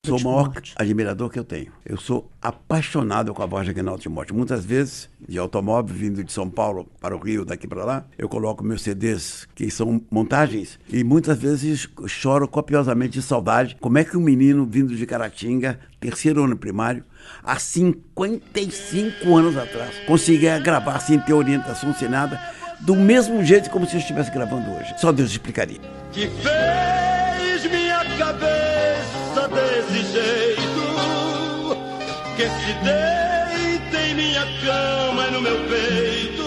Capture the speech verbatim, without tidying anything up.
Sou o maior admirador que eu tenho. Eu sou apaixonado com a voz de Aguinaldo Timóteo. Muitas vezes, de automóvel, vindo de São Paulo para o Rio, daqui para lá, eu coloco meus C Ds, que são montagens, e muitas vezes choro copiosamente de saudade. Como é que um menino vindo de Caratinga, terceiro ano primário, há cinquenta e cinco anos atrás, conseguia gravar sem ter orientação, sem nada, do mesmo jeito como se eu estivesse gravando hoje. Só Deus explicaria. Que fez minha cabeça desse jeito, que se deita em minha cama e no meu peito.